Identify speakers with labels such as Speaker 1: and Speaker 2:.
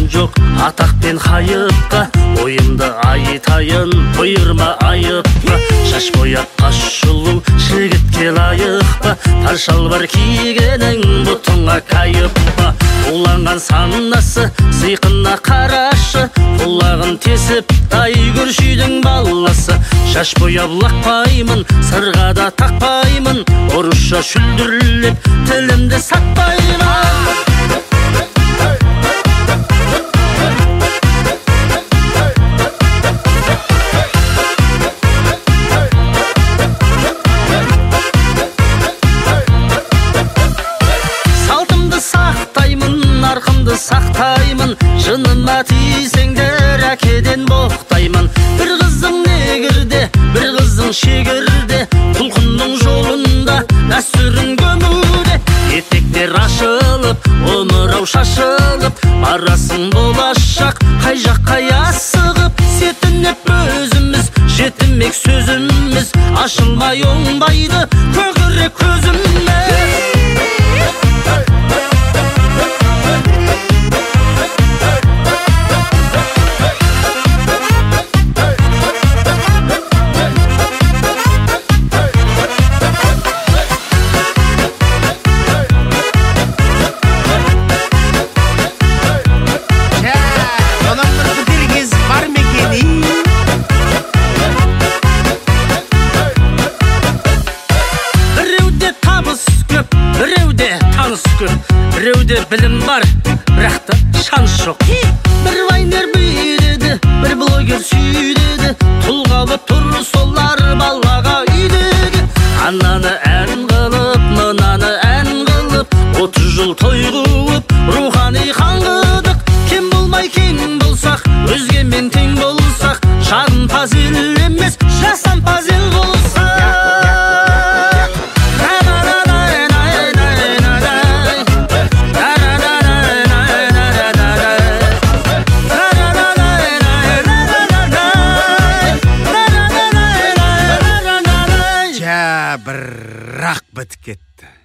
Speaker 1: жоқ атақ пен хайыпқа, ойымды айтайын бұйырма айыпқа. Шаш бояп қаш жұлу жігітке лайық па, тар шалбар кигенің бұтыңа кайып па. Уланған санасы сыйқына қарашы, құлағын тесіп тай көршүйдің баласы. Шаш бояп лақпаймын, сырға да тақпаймын, орысша шүлдірлеп тілімді сатпаймын. Нарқымды сақтаймын, жыныма тисеңдер әкеден боқтаймын. Bir қызың негірде, бір қызың шегірде, құлқынның жолында дәстүрін көмуде. Етектер ашылып, омырау шашылып, барасың болашақ қай жаққа асығып. Сетінеп өзіміз, жетімек сөзіміз, ашылмай оңбайды көкірек көзіміз. Біреуде білім бар, бірақ та шанс жоқ. Бір вайнер бүйдеді, бір блогер сүйдеді, тұлғалы тұр солар балаға үйдеді. Ананы ән қылып, мынаны ән қылып, 30 жыл той қуып, рухани қаңғыдық. Кем болмай кең болсақ, өзгемен тең болсақ, жағымпаз ел емес, жасампаз ел болсақ.
Speaker 2: Бірақ бітіп кетті.